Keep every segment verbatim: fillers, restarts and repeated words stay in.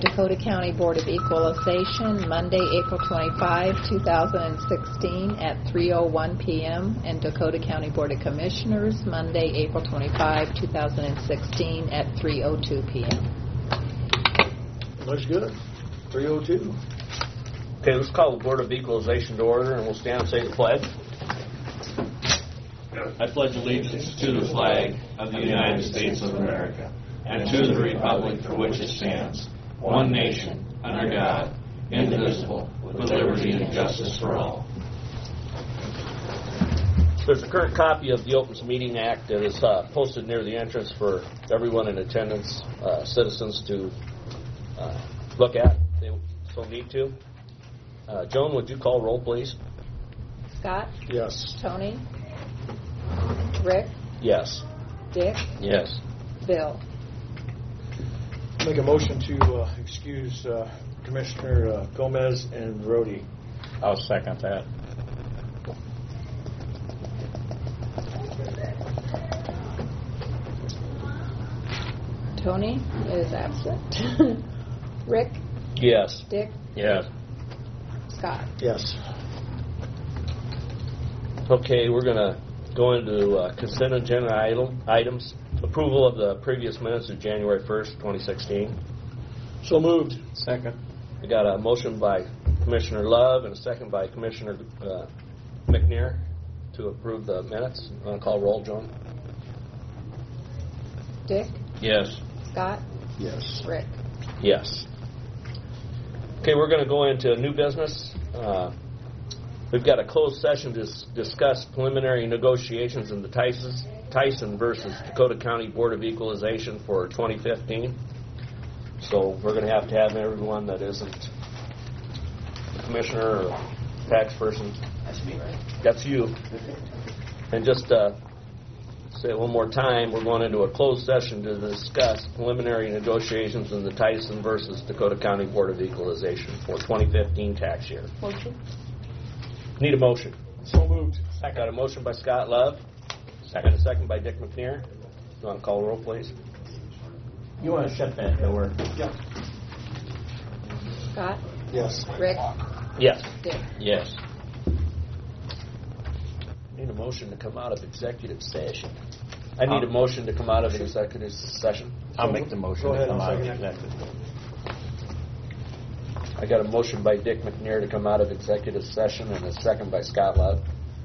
Dakota County Board of Equalization, Monday, April twenty-fifth, two thousand sixteen at three oh one p.m. and Dakota County Board of Commissioners, Monday, April twenty-fifth, two thousand sixteen at three oh two p.m. Looks good. three oh two. Okay, let's call the Board of Equalization to order, and we'll stand and say the pledge. I pledge allegiance to the flag of the United States of America and to the republic for which it stands, one nation, under God, indivisible, with liberty and justice for all. There's a current copy of the Opens Meeting Act that is uh, posted near the entrance for everyone in attendance, uh, citizens to uh, look at if they so need to. Uh, Joan, would you call roll, please? Scott? Yes. Tony? Rick? Yes. Dick? Yes. Bill? Make a motion to uh, excuse uh, Commissioner uh, Gomez and Rhodey. I'll second that. Tony is absent. Rick? Yes. Dick? Yes. Scott? Yes. Okay, we're going to go into uh, consent agenda item, items. Approval of the previous minutes of January first, twenty sixteen. So moved. Second. We got a motion by Commissioner Love and a second by Commissioner uh, McNair to approve the minutes. You want to call roll, Joan? Dick? Yes. Scott? Yes. Rick? Yes. Okay, we're going to go into new business. Uh, we've got a closed session to s- discuss preliminary negotiations in the Tyson, Tyson versus Dakota County Board of Equalization for twenty fifteen. So we're going to have to have everyone that isn't a commissioner or tax person. That's me, right? That's you. And just uh, say it one more time, we're going into a closed session to discuss preliminary negotiations in the Tyson versus Dakota County Board of Equalization for twenty fifteen tax year. Motion? Need a motion. So moved. Second. Got a motion by Scott Love. Second. A second by Dick McNair. You want to call the roll, please? You want to shut that door? Yeah. Scott? Yes. Rick? Yes. Dick? Yes. Need a motion to come out of executive session. I need a motion to come out of executive session. I'll make the motion Go ahead, to come I'll out of second it. executive. I got a motion by Dick McNair to come out of executive session and a second by Scott Love.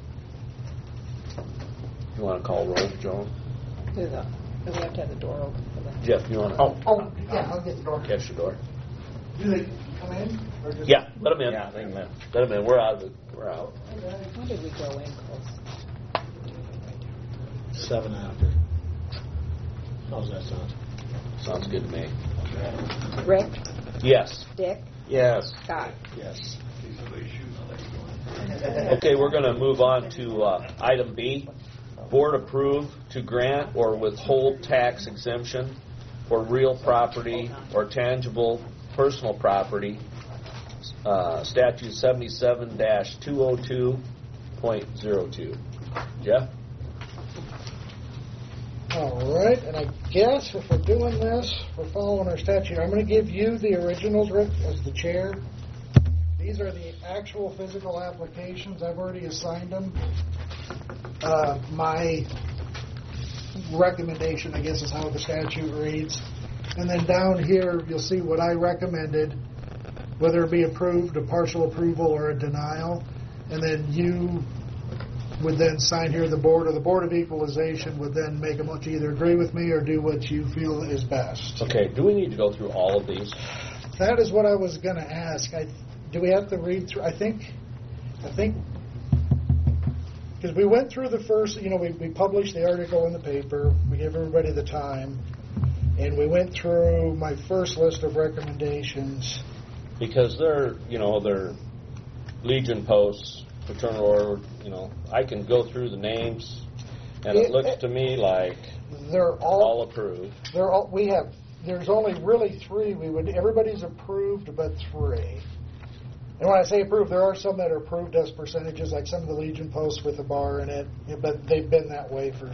You want to call roll, Joan? Do the, do we have to have the door open for that? Jeff, you want to? Oh, oh, yeah, I'll get the door. Catch the door. Do they come in? Or just Yeah, let them in. Yeah, they can live. Let them in. We're out of the. We're out. When did we go in close? Seven after. How's that sound? Sounds good to me. Rick? Yes. Dick? Yes. Scott? Yes. Okay, we're going to move on to uh, item B. Board approve to grant or withhold tax exemption for real property or tangible personal property. Uh, statute seventy-seven dash two oh two point oh two. Jeff? All right, and I guess if we're doing this, we're following our statute. I'm going to give you the originals, Rick, as the chair. These are the actual physical applications. I've already assigned them. Uh, my recommendation, I guess, is how the statute reads. And then down here, you'll see what I recommended, whether it be approved, a partial approval, or a denial. And then you would then sign here the board, or the Board of Equalization would then make a motion to either agree with me or do what you feel is best. Okay, do we need to go through all of these? That is what I was going to ask. I, do we have to read through? I think, I think, because we went through the first, you know, we, we published the article in the paper, we gave everybody the time, and we went through my first list of recommendations. Because they're, you know, they're Legion posts, fraternal order, you know, I can go through the names, and it, it looks to me like they're all, all approved. They're all, we have, there's only really three. We would, everybody's approved but three. And when I say approved, there are some that are approved as percentages, like some of the Legion posts with a bar in it, but they've been that way for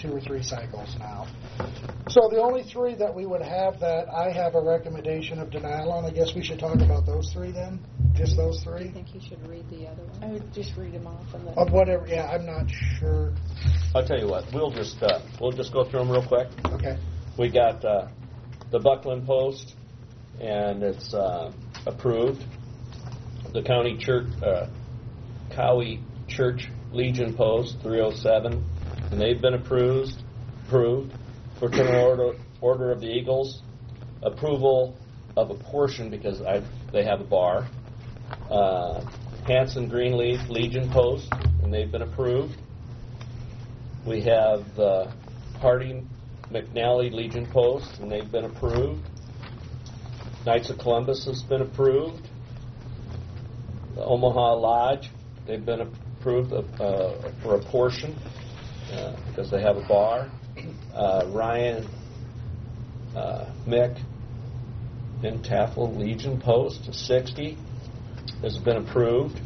two or three cycles now. So the only three that we would have that I have a recommendation of denial on, I guess we should talk about those three then? Just those I three? think you should read the other one. I would just read them off and then. Of whatever, yeah, I'm not sure. I'll tell you what. We'll just uh, we'll just go through them real quick. Okay. We got uh, the Buckland Post, and it's uh, approved. The County Church, uh, Cowie Church Legion Post, three oh seven, and they've been approved. Approved. Fraternal Order, Order of the Eagles, approval of a portion because I, they have a bar. Uh, Hanson Greenleaf Legion Post, and they've been approved. We have the Harding McNally Legion Post, and they've been approved. Knights of Columbus has been approved. The Omaha Lodge, they've been approved of, uh, for a portion uh, because they have a bar. Uh, Ryan uh, Mick in Taffel Legion Post, sixty, has been approved.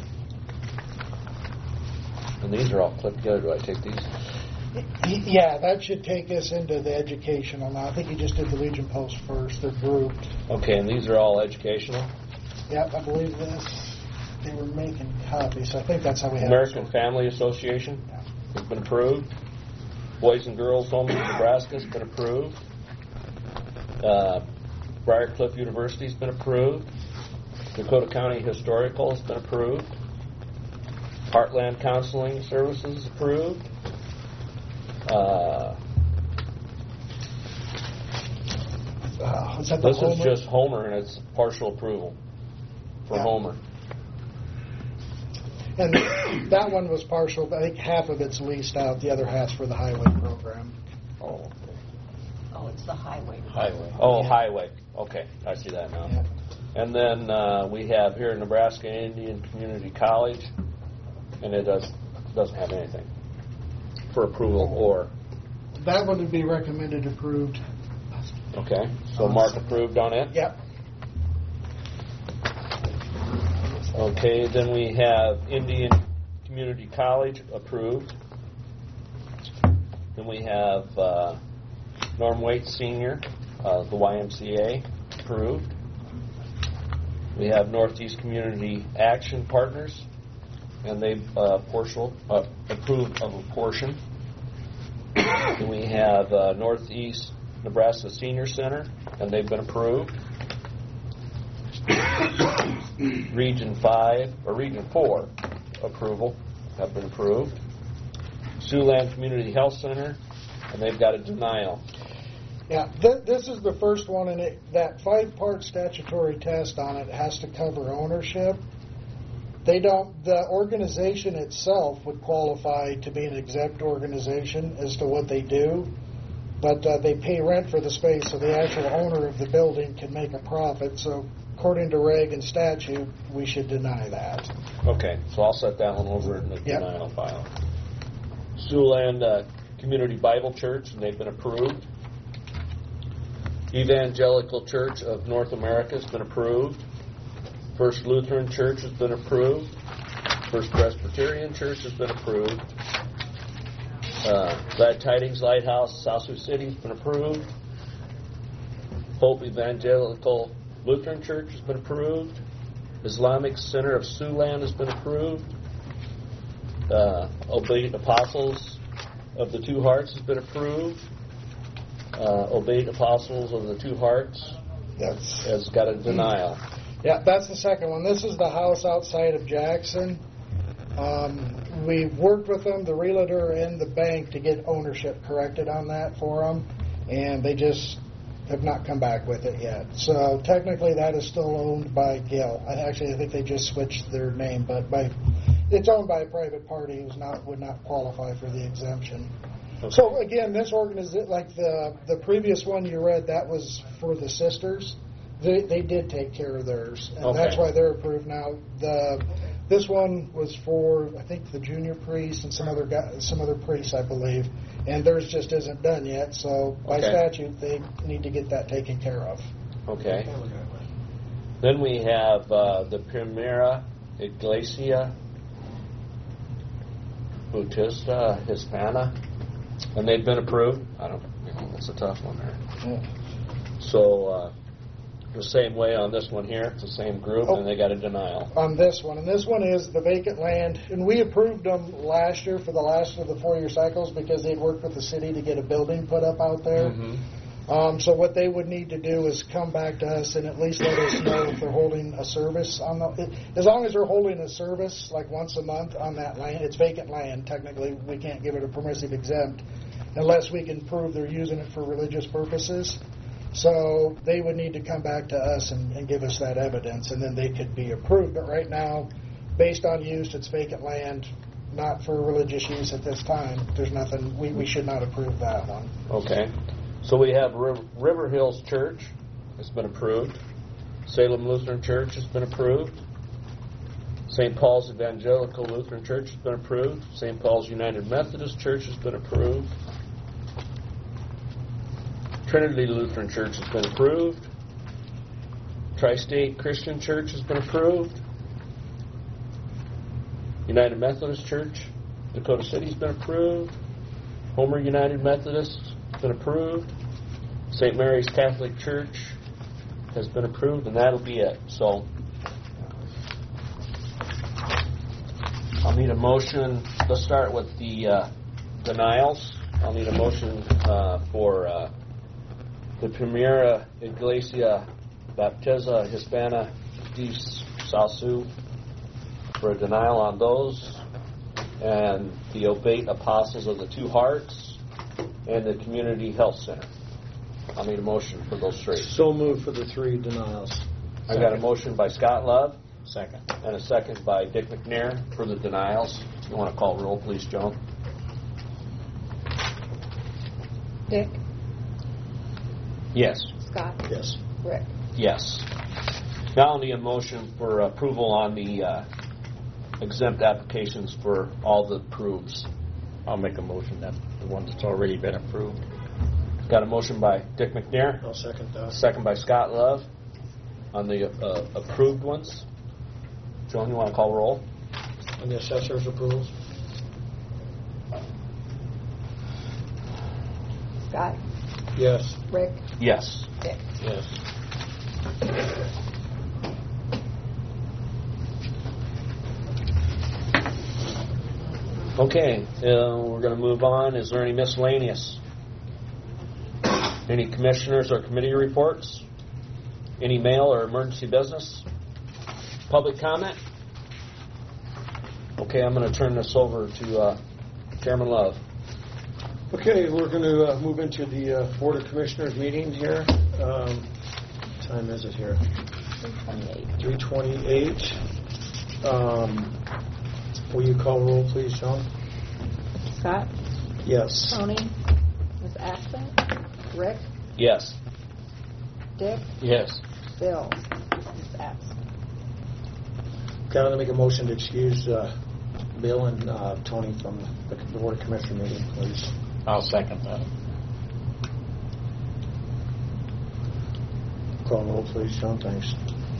And these are all clipped together. Do I take these? Yeah, that should take us into the educational now. I think you just did the Legion Post first. They're grouped. Okay, and these are all educational. Yep, I believe this. They were making copies, so I think that's how we have American it. Family Association Yeah. has been approved. Boys and Girls Home in Nebraska has been approved. Uh, Briarcliff University has been approved. Dakota County Historical has been approved. Heartland Counseling Services approved. Uh, Uh, is that the this is Homer? just Homer, and it's partial approval for Yeah. Homer. And that one was partial, but I think half of it's leased out. The other half's for the highway program. Oh, okay. Oh, it's the highway. Highway. Oh, Yeah. highway. Okay, I see that now. Yeah. And then uh, we have here Nebraska Indian Community College, and it does doesn't have anything for approval or That one would be recommended approved. okay. So Mark approved on it. Yep. Okay. Then we have Indian Community College approved. Then we have uh, Norm Waite Senior, uh, the Y M C A approved. We have Northeast Community Action Partners, and they've uh, partial, uh, approved of a portion. Then we have uh, Northeast Nebraska Senior Center, and they've been approved. Region five, or Region four approval, have been approved. Siouxland Community Health Center, and they've got a denial. Yeah, th- this is the first one, and it, that five-part statutory test on it has to cover ownership. They don't. The organization itself would qualify to be an exempt organization as to what they do, but uh, they pay rent for the space, so the actual owner of the building can make a profit. So, according to reg and statute, we should deny that. Okay, so I'll set that one over in the Yep. denial file. Siouxland uh, Community Bible Church, and they've been approved. Evangelical Church of North America has been approved. First Lutheran Church has been approved. First Presbyterian Church has been approved. Uh, Glad Tidings Lighthouse, South Sioux City has been approved. Hope Evangelical Lutheran Church has been approved. Islamic Center of Siouxland has been approved. Uh, Obedient Apostles of the Two Hearts has been approved. Uh, Obedient Apostles of the Two Hearts That's has got a denial. Yeah, that's the second one. This is the house outside of Jackson. Um, we've worked with them, the realtor and the bank, to get ownership corrected on that for them, and they just have not come back with it yet. So technically, that is still owned by Gill. I actually, I think they just switched their name, but by it's owned by a private party who's not would not qualify for the exemption. Okay. So again, this organization, like the the previous one you read, that was for the sisters. They they did take care of theirs, and Okay. that's why they're approved now. The this one was for I think the junior priest and some other guy, some other priests, I believe, and theirs just isn't done yet. So by Okay. statute, they need to get that taken care of. Okay. Then we have uh, the Primera Iglesia Bautista Hispana And they've been approved? I don't, you know, that's a tough one there. Yeah. So, uh, the same way on this one here, it's the same group, Oh. and they got a denial. On this one, and this one is the vacant land, and we approved them last year for the last of the four-year cycles because they'd worked with the city to get a building put up out there. Mm-hmm. Um, so what they would need to do is come back to us and at least let us know if they're holding a service on the. As long as they're holding a service like once a month on that land, it's vacant land. Technically, we can't give it a permissive exempt unless we can prove they're using it for religious purposes. So they would need to come back to us and, and give us that evidence, and then they could be approved. But right now, based on use, it's vacant land, not for religious use at this time. There's nothing. We, we should not approve that one. Okay. So we have River, River Hills Church has been approved. Salem Lutheran Church has been approved. Saint Paul's Evangelical Lutheran Church has been approved. Saint Paul's United Methodist Church has been approved. Trinity Lutheran Church has been approved. Tri-State Christian Church has been approved. United Methodist Church, Dakota City has been approved. Homer United Methodist has been approved. Saint Mary's Catholic Church has been approved, and that'll be it. So I'll need a motion. Let's start with the uh, denials. I'll need a motion uh, for uh, the Primera Iglesia Baptista Hispana de Salsu for a denial on those, and the Obate Apostles of the Two Hearts, and the Community Health Center. I'll need a motion for those three. So moved for the three denials. I got a motion by Scott Love. Second. And a second by Dick McNair for the denials. You want to call roll, please, Joan? Dick? Yes. Scott? Yes. Rick? Yes. Now I'll need a motion for approval on the uh, exempt applications for all the approves. I'll make a motion that the one that's already been approved. Got a motion by Dick McNair. I'll second that. Second by Scott Love on the uh, approved ones. Joan, you want to call roll? On the assessor's approvals? Scott? Yes. Rick? Yes. Dick? Yes. Okay, uh, we're going to move on. Is there any miscellaneous? Any commissioners or committee reports? Any mail or emergency business? Public comment? Okay, I'm going to turn this over to uh, Chairman Love. Okay, we're going to uh, move into the uh, Board of Commissioners meeting here. Um, what time is it here? three twenty-eight. Um, will you call roll, please, Sean? Scott? Yes. Tony? Is absent? Rick? Yes. Dick? Yes. Bill? Is absent. Okay, I'm going to make a motion to excuse uh, Bill and uh, Tony from the Board of Commissioner meeting, please. I'll second that. Call roll, please, Sean. Thanks.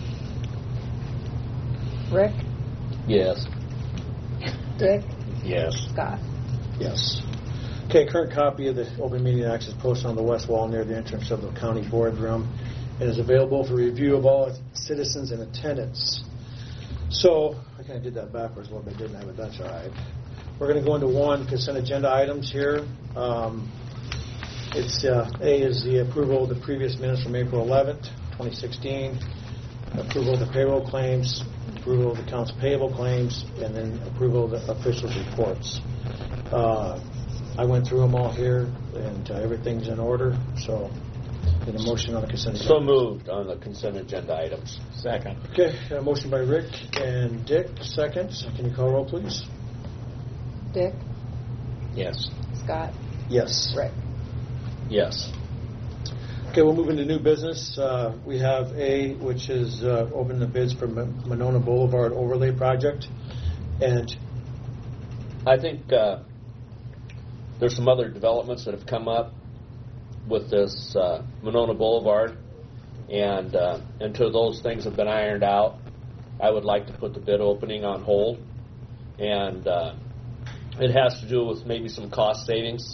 Rick? Yes. Dick? Yes. Scott? Yes. Okay, current copy of the Open Meeting Act is posted on the west wall near the entrance of the county boardroom and is available for review of all citizens in attendance. So, I kind of did that backwards a little bit, didn't I? But that's all right. We're going to go into one consent agenda items here. Um, it's uh, A is the approval of the previous minutes from April eleventh, twenty sixteen, approval of the payroll claims, approval of the accounts payable claims, and then approval of the officials' reports. Uh, I went through them all here, and uh, everything's in order. So, get a motion on the consent agenda. So moved on the consent agenda items. Second. Okay, a motion by Rick and Dick, second. Can you call roll, please? Dick? Yes. Scott? Yes. Rick? Yes. Okay, we'll move into new business. Uh, we have A, which is uh, open the bids for M- Monona Boulevard Overlay Project. And I think uh, there's some other developments that have come up with this uh, Monona Boulevard, and uh, until those things have been ironed out, I would like to put the bid opening on hold. And uh, it has to do with maybe some cost savings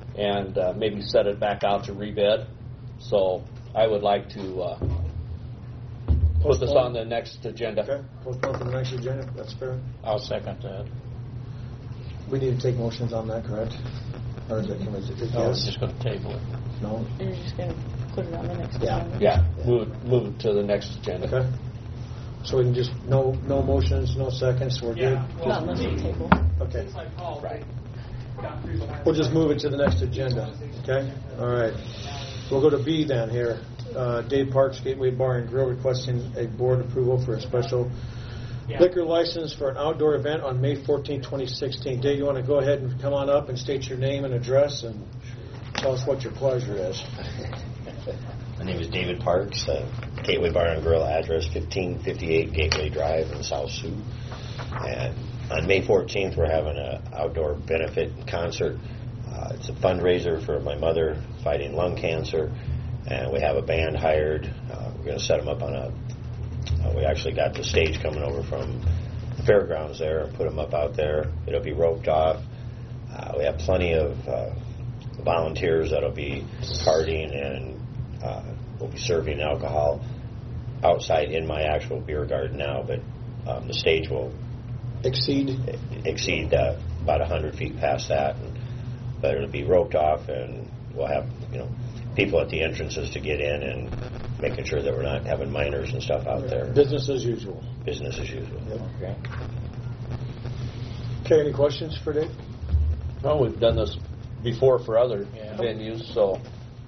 and uh, maybe set it back out to rebid. So I would like to uh, put this on the next agenda. Okay, postpone for the next agenda, that's fair. I'll second that. We need to take motions on that, correct? Or is it, can we, is it No, I was yes? just going to table it. No? You're just going to put it on the next Yeah. agenda? Yeah, move it, move it to the next agenda. Okay. So we can just, no, no motions, no seconds, we're good? Not unless you table. Okay. Right. We'll just move it to the next agenda, okay? All right. We'll go to B then here. Uh, Dave Parks Gateway Bar and Grill requesting a board approval for a special liquor license for an outdoor event on May fourteenth, twenty sixteen. Dave, you want to go ahead and come on up and state your name and address and tell us what your pleasure is? My name is David Parks, uh, Gateway Bar and Grill, address fifteen fifty-eight Gateway Drive in South Sioux. And on May fourteenth, we're having an outdoor benefit concert. Uh, it's a fundraiser for my mother fighting lung cancer, and we have a band hired. Uh, we're going to set them up on a, uh, we actually got the stage coming over from the fairgrounds there and put them up out there. It'll be roped off. Uh, we have plenty of uh, volunteers that'll be carting, and uh, we'll be serving alcohol outside in my actual beer garden now, but um, the stage will Exceed? exceed uh, about one hundred feet past that, and, but it'll be roped off, and we'll have, you know, people at the entrances to get in and making sure that we're not having minors and stuff out there. Business as usual. Business as usual. Okay. Okay, any questions for Dave? Well, we've done this before for other Yeah. venues, so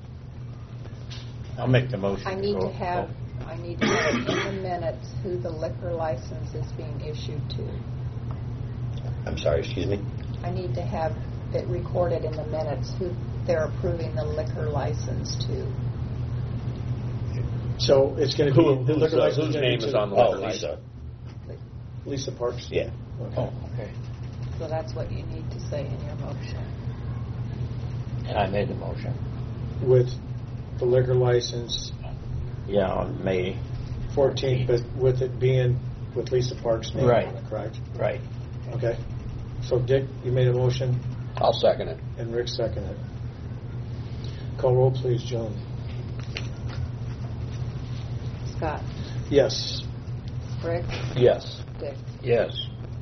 I'll make the motion. I need Go- to have, I need to have in the minutes who the liquor license is being issued to. I'm sorry, excuse me? I need to have it recorded in the minutes who they're approving the liquor license to. So it's going to Who- be, the whose, liquor uh, license whose gonna be name to is the- on the Oh, liquor Lisa. Lisa Parks? Yeah. Okay. Oh, okay. So that's what you need to say in your motion. And I made the motion. With the liquor license Yeah, on May. fourteenth, but with it being with Lisa Parks' name Right. on it, correct? Right. Okay. So Dick, you made a motion, I'll second it. and Rick seconded. Call roll, please, Joan. Scott, Yes. Rick, Yes. Dick. Yes.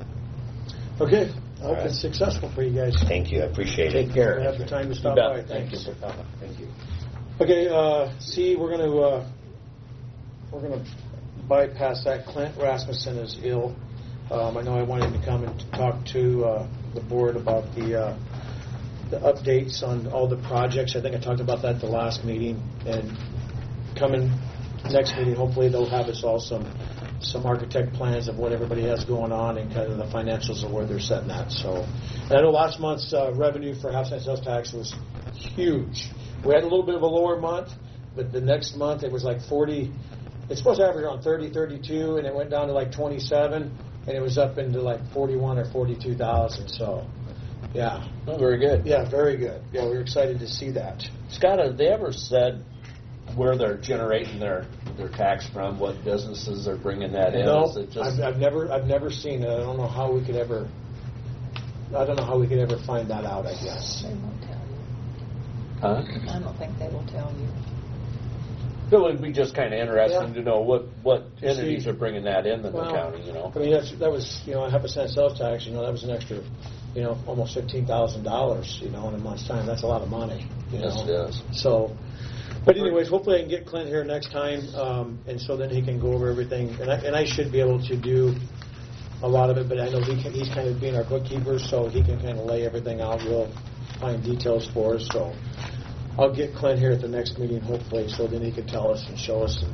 Okay. I hope right. it's successful for you guys. Thank you, I appreciate it. Take care. Have the time to stop bet. by. Thank Thanks. you for coming. Thank you. Okay, uh, C, we're going to uh, we're going to bypass that. Clint Rasmussen is ill. Um, I know I wanted to come and talk to uh, the board about the uh, the updates on all the projects. I think I talked about that at the last meeting, and coming next meeting, hopefully they'll have us all some some architect plans of what everybody has going on and kind of the financials of where they're setting at. So, and I know last month's uh, revenue for half cent sales tax was huge. We had a little bit of a lower month, but the next month it was like forty. It's supposed to average around thirty, thirty-two, and it went down to like twenty-seven, and it was up into like forty-one or forty-two thousand. So, yeah, Oh, very good. yeah, very good. Yeah, we were excited to see that. Scott, have they ever said where they're generating their, their tax from, what businesses are bringing that in? No, Is it just, I've, I've never, I've never seen it. I don't know how we could ever. I don't know how we could ever find that out. I guess. They won't tell you. huh? I don't think they will tell you. It would be just kind of interesting Yeah. to know what, what To entities see. are bringing that in in the Well, county, you know? I mean, that's, that was, you know, a half a cent sales tax, you know, that was an extra, you know, almost fifteen thousand dollars, you know, in a month's time. That's a lot of money, you Yes, know. it is. So, but anyways, hopefully I can get Clint here next time, um, and so then he can go over everything. And I, and I should be able to do a lot of it, but I know he can, he's kind of being our bookkeeper, so he can kind of lay everything out real fine details for us. So I'll get Clint here at the next meeting, hopefully, so then he can tell us and show us.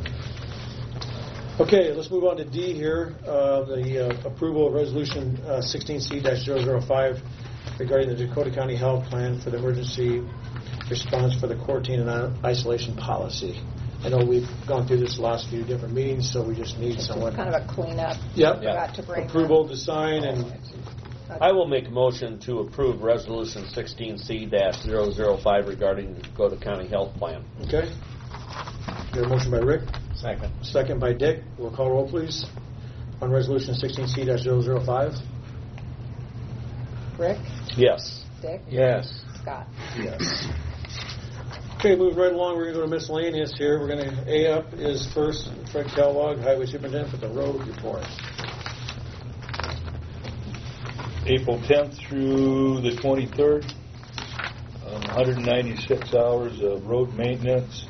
Okay, let's move on to D here, uh, the uh, approval of Resolution uh, sixteen C zero zero five regarding the Dakota County Health Plan for the emergency response for the quarantine and isolation policy. I know we've gone through this the last few different meetings, so we just need It's someone. kind of a cleanup. Yep. Forgot to bring Approval to sign, and I will make a motion to approve Resolution sixteen C zero zero five regarding the Dakota County Health Plan. okay. Got a motion by Rick, Second. second by Dick. We'll call roll, please, on Resolution sixteen C zero zero five. Rick, Yes. Dick, Yes. Scott. Yes. Okay, moving right along, we're going to go to miscellaneous here. We're going to, A up is first Fred Kellogg, Highway Superintendent, for the road report. April tenth through the twenty-third, um, one hundred ninety-six hours of road maintenance.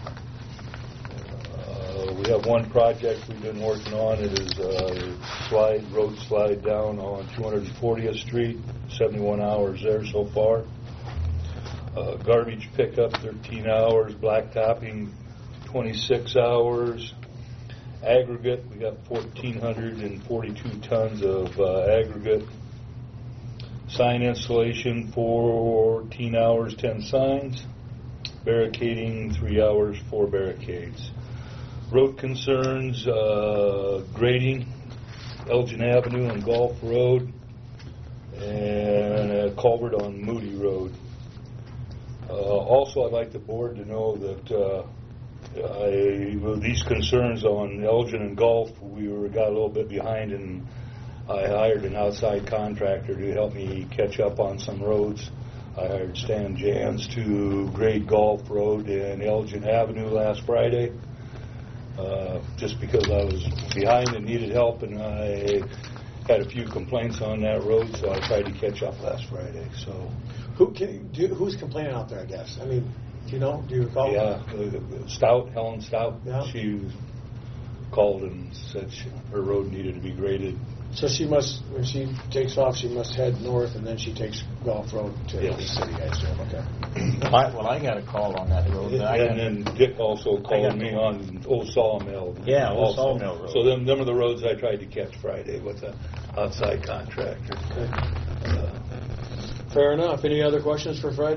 Uh, we have one project we've been working on. It is a slide, road slide down on two hundred fortieth Street, seventy-one hours there so far. Uh, garbage pickup, thirteen hours. Blacktopping, twenty-six hours. Aggregate, we got one thousand four hundred forty-two tons of uh, aggregate. Sign installation, fourteen hours, ten signs. Barricading, three hours, four barricades. Road concerns, uh, grading, Elgin Avenue and Gulf Road, and a culvert on Moody Road. Uh, also, I'd like the board to know that uh, I, with these concerns on Elgin and Gulf, we were got a little bit behind, and I hired an outside contractor to help me catch up on some roads. I hired Stan Jans to grade Gulf Road and Elgin Avenue last Friday, uh, just because I was behind and needed help, and I had a few complaints on that road, so I tried to catch up last Friday. So. Who can, do, who's complaining out there, I guess? I mean, do you know? Do you recall? Yeah, uh, Stout, Helen Stout. Yeah. She called and said she, her road needed to be graded. So she must, when she takes off, she must head north, and then she takes Gulf Road to Yes. the city, I assume. Okay. I, well, I got a call on that road. I got, And then Dick also called got me the- on Old Sawmill. Yeah, Old also. Sawmill Road. So them, them are the roads I tried to catch Friday with the outside contractor. Uh, Fair enough. Any other questions for Fred?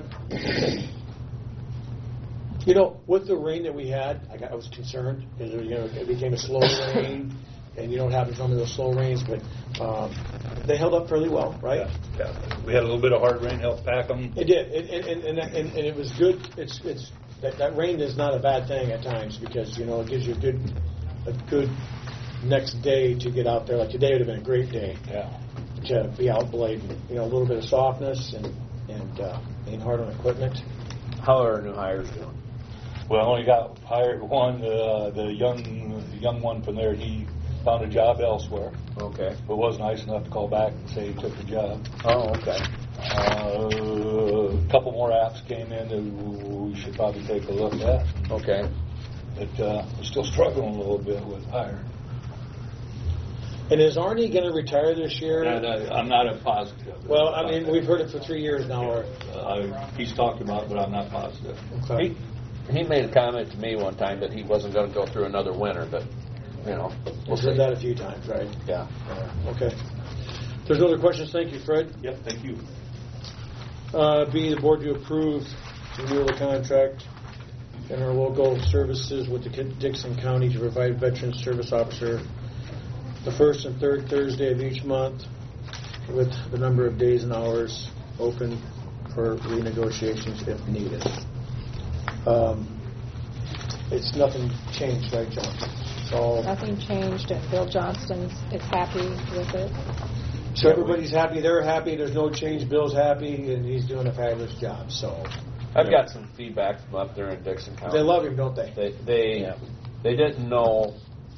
You know, with the rain that we had, I, got, I was concerned because you know it became a slow rain, and you don't have some of those slow rains, but um, they held up fairly well, right? yeah, yeah. We had a little bit of hard rain, helped pack them. It did, and and, and, and, and it was good. It's it's that, that rain is not a bad thing at times because you know it gives you a good a good next day to get out there. Like today would have been a great day. Yeah. To be out blading, you know, a little bit of softness and and uh, being hard on equipment. How are our new hires doing? Well, I only got hired one. Uh, the young the young one from there, he found a job elsewhere, Okay. but was nice enough to call back and say he took the job. Oh, okay. Uh, a couple more apps came in that we should probably take a look at. Okay. But uh, we're still struggling a little bit with hiring. And is Arnie going to retire this year? And, uh, I'm not a positive. Well, I mean, we've heard it for three years now. Or, Uh, he's talked about it, but I'm not positive. okay. He, he made a comment to me one time that he wasn't going to go through another winter, but, you know, we'll We've heard see. that a few times, right? Yeah. Yeah. Okay. If there's no other questions, thank you, Fred. Yep, thank you. Uh, B, the board to approve renewal of contract in our local services with the Dixon County to provide veteran service officer the first and third Thursday of each month with the number of days and hours open for renegotiations if needed. Um, it's nothing changed, right, John? It's all, Nothing changed, and Bill Johnston is happy with it. so everybody's happy, they're happy, there's no change, Bill's happy, and he's doing a fabulous job, so. I've got some feedback from up there in Dixon County. They love him, don't they? They they, Yeah. they didn't know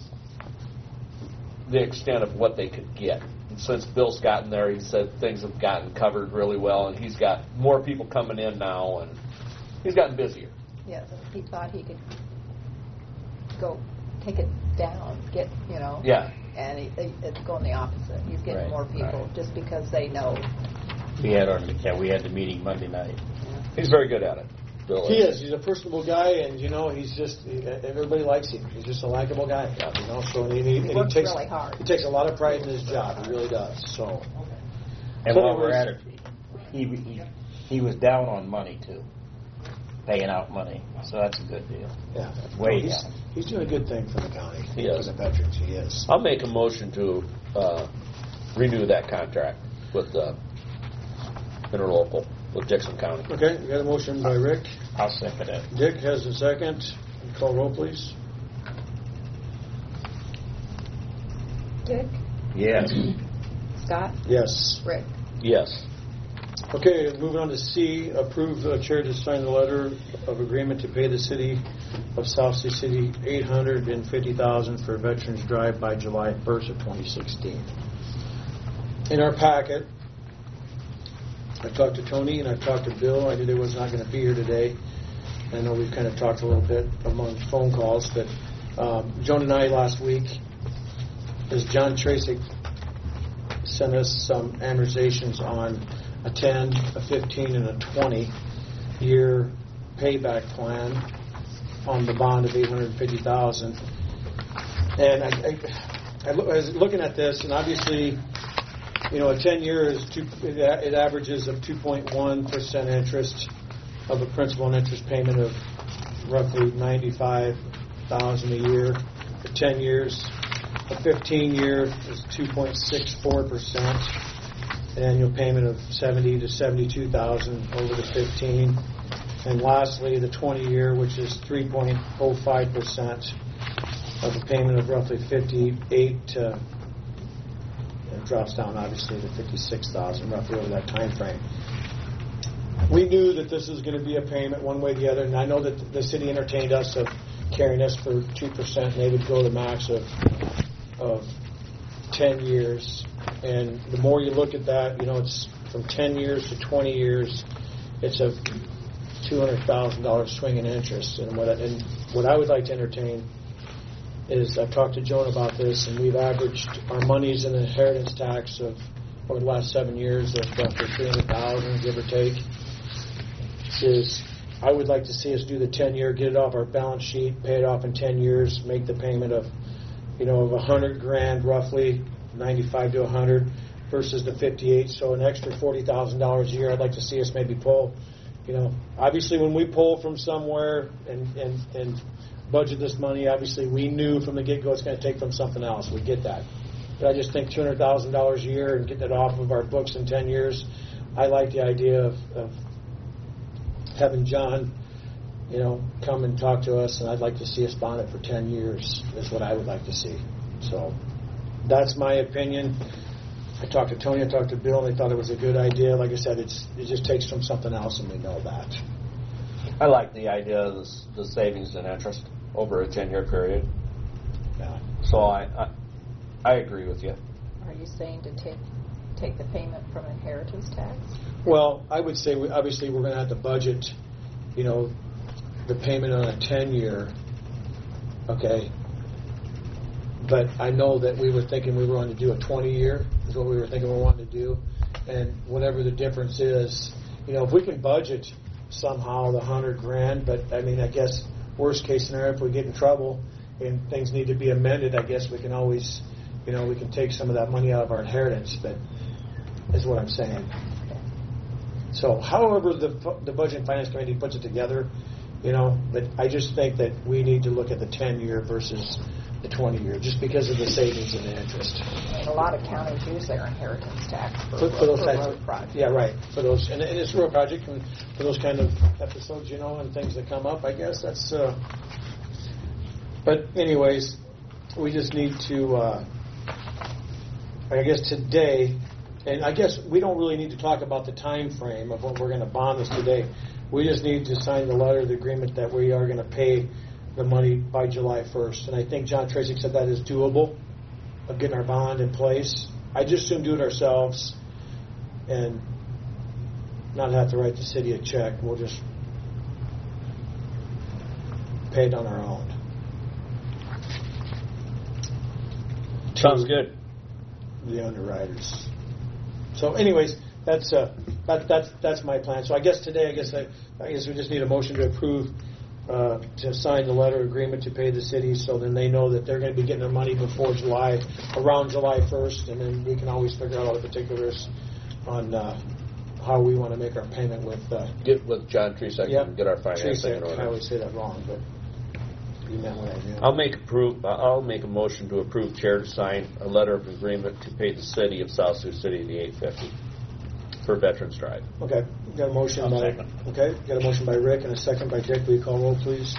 the extent of what they could get. And since Bill's gotten there, he said things have gotten covered really well, and he's got more people coming in now, and he's gotten busier. Yes, he thought he could go take it down, get, you know. Yeah. And he, he- it's going the opposite. He's getting Right, more people right. just because they know. we had our yeah we had the meeting Monday night. He's very good at it. Bill He is. He's a personable guy, and you know, he's just he, everybody likes him. He's just a likable guy, you know. So and he, he, and he works takes really hard. he takes a lot of pride in his job. He really does. So And So while we're anyways- at it, he, he he was down on money too, paying out money. So that's a good deal. yeah, Way he's, down. he's doing a good thing for the county, He for is. the veterans. He is. I'll make a motion to uh, renew that contract with uh, interlocal with Dixon County. Okay, we got a motion by Rick. I'll second it. Dick has a second. Call roll, please. Dick, Yes. Scott, Yes. Rick. Yes. Okay, moving on to C, approve uh, chair to sign the letter of agreement to pay the city of South Sioux City eight hundred fifty thousand dollars for Veterans Drive by July first of twenty sixteen. In our packet, I talked to Tony and I talked to Bill. I knew they was not going to be here today. I know we've kind of talked a little bit among phone calls, but um, Joan and I last week, as John Tracy sent us some amortizations on a ten, a fifteen, and a twenty-year payback plan on the bond of eight hundred fifty thousand dollars. And I, I, I, look, I was looking at this, and obviously, you know, a ten-year is two, it, it averages of two point one percent interest of a principal and interest payment of roughly ninety-five thousand dollars a year. For ten years, a fifteen-year is two point six four percent. An annual payment of seventy to seventy-two thousand over the fifteen, and lastly the twenty-year, which is three point oh five percent of a payment of roughly fifty-eight to it drops down obviously to fifty-six thousand roughly over that time frame. We knew that this was going to be a payment one way or the other, and I know that the city entertained us of carrying us for two percent, and they would go the max of of ten years. And the more you look at that, you know, it's from ten years to twenty years, it's a two hundred thousand dollars swing in interest. And what, I, and what I would like to entertain is, I've talked to Joan about this, and we've averaged our monies in inheritance tax of, over the last seven years, of roughly three hundred thousand dollars, give or take, is I would like to see us do the ten-year, get it off our balance sheet, pay it off in ten years, make the payment of, you know, of one hundred grand roughly, ninety-five to one hundred versus the fifty-eight, so an extra forty thousand dollars a year. I'd like to see us maybe pull, you know, obviously when we pull from somewhere and, and, and budget this money, obviously we knew from the get-go it's going to take from something else. We get that. But I just think two hundred thousand dollars a year and getting it off of our books in ten years, I like the idea of, of having John, you know, come and talk to us, and I'd like to see us bond it for ten years is what I would like to see. So that's my opinion. I talked to Tony, I talked to Bill, and they thought it was a good idea. Like I said, it's it just takes from something else, and we know that. I like the idea of the, the savings and interest over a ten-year period. Yeah. So I, I I agree with you. Are you saying to take take the payment from inheritance tax? Well, I would say we, obviously we're going to have to budget, you know, the payment on a ten-year, okay? But I know that we were thinking we were going to do a twenty-year is what we were thinking we wanted to do. And whatever the difference is, you know, if we can budget somehow the hundred grand, but I mean, I guess worst case scenario, if we get in trouble and things need to be amended, I guess we can always, you know, we can take some of that money out of our inheritance, but is what I'm saying. So however the, the Budget and Finance Committee puts it together, you know, but I just think that we need to look at the ten-year versus the twenty-year, just because of the savings and the interest. I mean, a lot of counties use their inheritance tax for, For, for those for types road of projects. Yeah, right. For those, and, and it's a road project, and for those kind of episodes, you know, and things that come up, I guess that's. Uh, but anyways, we just need to. Uh, I guess today, and I guess we don't really need to talk about the time frame of what we're going to bond this today. We just need to sign the letter of the agreement that we are going to pay the money by July first. And I think John Tracy said that is doable, of getting our bond in place. I just soon do it ourselves and not have to write the city a check. We'll just pay it on our own. Sounds good. The underwriters. So, anyways, that's uh, that, that's that's my plan. So, I guess today, I guess I, I guess we just need a motion to approve uh, to sign the letter of agreement to pay the city, so then they know that they're going to be getting their money before July, around July first, and then we can always figure out all the particulars on uh, how we want to make our payment with. Uh, Get with John Tresek yep, and get our financing in Tresek. order. I always say that wrong, but you meant what I meant. I'll make approve. I'll make a motion to approve chair to sign a letter of agreement to pay the city of South Sioux City the eight fifty for Veterans Drive. Okay, got a motion I'll by second. okay, got a motion by Rick and a second by Dick. Will you call roll, please?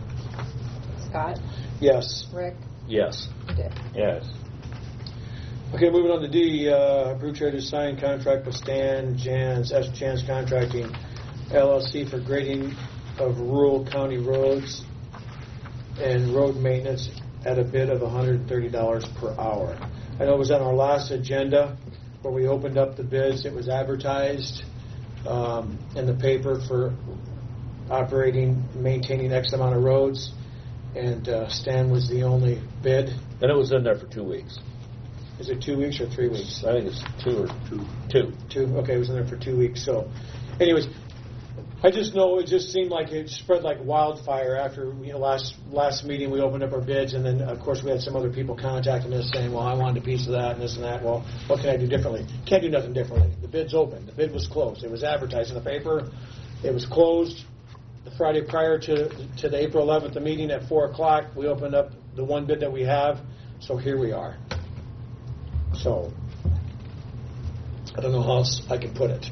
Scott, Yes. Rick, Yes. Dick. Yes. Okay, moving on to D, uh, approve chair to sign contract with Stan Jans, S. Jans Contracting, L L C for grading of rural county roads and road maintenance at a bid of one hundred thirty dollars per hour. I know it was on our last agenda where we opened up the bids. It was advertised um, in the paper for operating, maintaining X amount of roads, and uh, Stan was the only bid. And it was in there for two weeks. Is it two weeks or three weeks? I think it's two or two. Two. Two. Okay, it was in there for two weeks. So, anyways, I just know it just seemed like it spread like wildfire after you know last last meeting we opened up our bids, and then of course we had some other people contacting us saying, well, I wanted a piece of that and this and that. Well, what can I do differently? Can't do nothing differently. The bid's open. The bid was closed. It was advertised in the paper. It was closed the Friday prior to to the April eleventh the meeting at four o'clock. We opened up the one bid that we have. So here we are. So I don't know how else I can put it.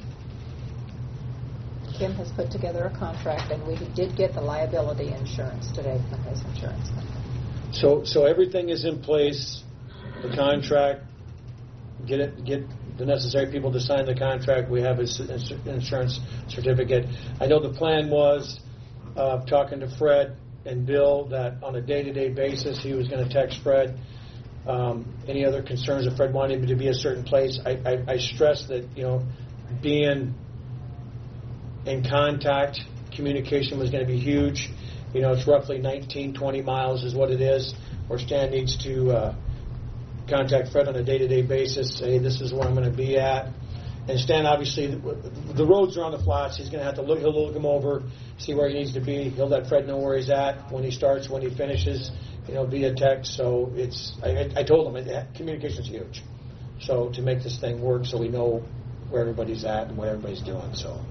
Kim has put together a contract, and we did get the liability insurance today from his insurance company. So, so everything is in place. The contract, get it, get the necessary people to sign the contract. We have his insurance certificate. I know the plan was uh, talking to Fred and Bill that on a day-to-day basis he was going to text Fred. Um, any other concerns if Fred wanted me to be a certain place? I, I, I stress that you know being in contact, communication was going to be huge. You know, it's roughly nineteen, twenty miles is what it is, where Stan needs to uh, contact Fred on a day-to-day basis, say this is where I'm going to be at. And Stan, obviously, the, the roads are on the flats. He's going to have to look, he'll look them over, see where he needs to be. He'll let Fred know where he's at, when he starts, when he finishes, you know, via text. So it's, I, I told him, it, communication's huge. So to make this thing work so we know where everybody's at and what everybody's doing, so.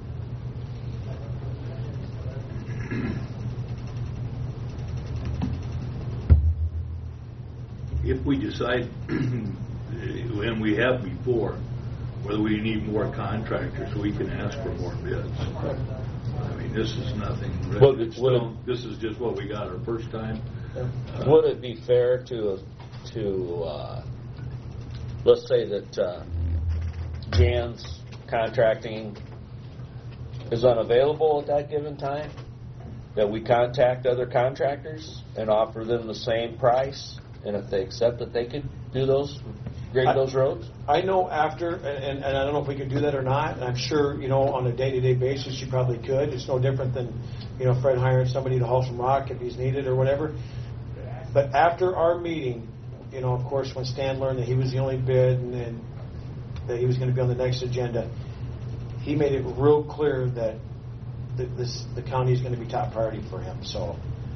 If we decide, and we have before, whether we need more contractors, we can ask for more bids. I mean, this is nothing. Well, It's would still, this is just what we got our first time. Uh, Would it be fair to to uh, let's say that uh, Jan's Contracting is unavailable at that given time, that we contact other contractors and offer them the same price, and if they accept it, they could do those, grade I, those roads? I know after, and, and I don't know if we could do that or not, and I'm sure, you know, on a day-to-day basis you probably could. It's no different than, you know, Fred hiring somebody to haul some rock if he's needed or whatever. But after our meeting, you know, of course, when Stan learned that he was the only bid and, and that he was going to be on the next agenda, he made it real clear that the, this, the county is going to be top priority for him. So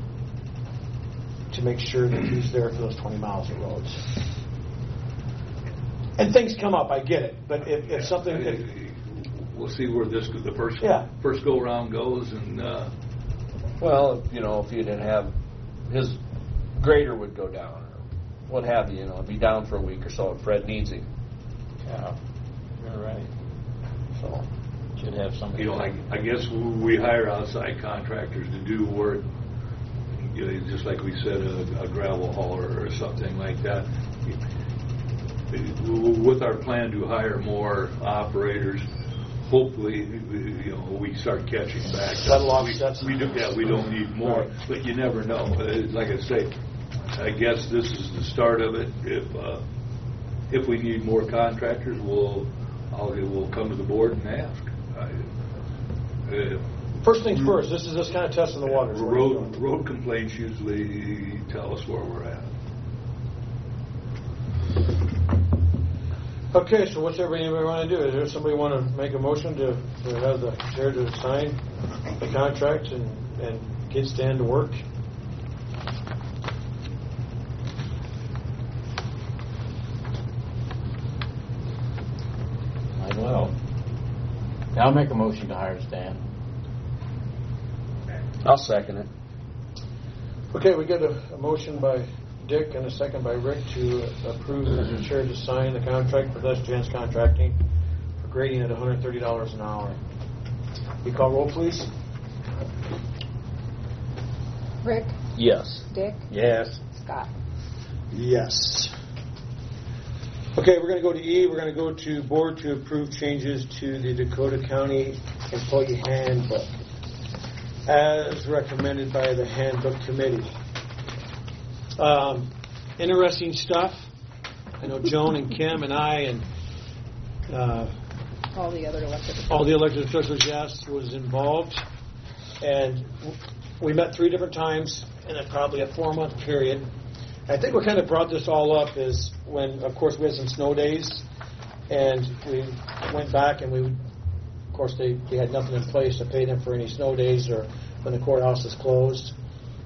to make sure that he's there for those twenty miles of roads. And things come up, I get it. But if, if something... If, we'll see where this the first yeah. first go around goes, and uh, well, you know, if you didn't have his grader would go down or what have you, you know, it'd be down for a week or so if Fred needs him. Yeah, you're right. So Should have somebody. you know, I, I guess we hire outside contractors to do work, you know, just like we said, a, a gravel hauler or something like that. With our plan to hire more operators, hopefully, you know, we start catching back. That'll we, offset. we do, yeah, we don't need more, Right. but you never know. Like I say, I guess this is the start of it. If uh, if we need more contractors, we'll I'll, we'll come to the board and ask. I, uh, First things first, this is just kind of testing the waters. What are you road doing? road complaints usually tell us where we're at. Okay, so what's everybody want to do? Is there somebody want to make a motion to, to have the chair to sign the contract and, and get Stan to work? I will. I'll make a motion to hire Stan. I'll second it. Okay, we got a, a motion by Dick and a second by Rick to approve the chair to sign the contract with S. Jans Contracting for grading at one hundred thirty dollars an hour. You call roll, please. Rick, Yes. Dick, Yes. Scott. Yes. Okay, we're going to go to E. We're going to go to board to approve changes to the Dakota County Employee Handbook as recommended by the Handbook Committee. Um, interesting stuff. I know Joan and Kim and I and uh, All the other elected officials. all the elected officials, yes, was involved. And we met three different times in a, probably a four-month period. I think what kind of brought this all up is when, of course, we had some snow days, and we went back and we, of course, they, they had nothing in place to pay them for any snow days or when the courthouse is closed.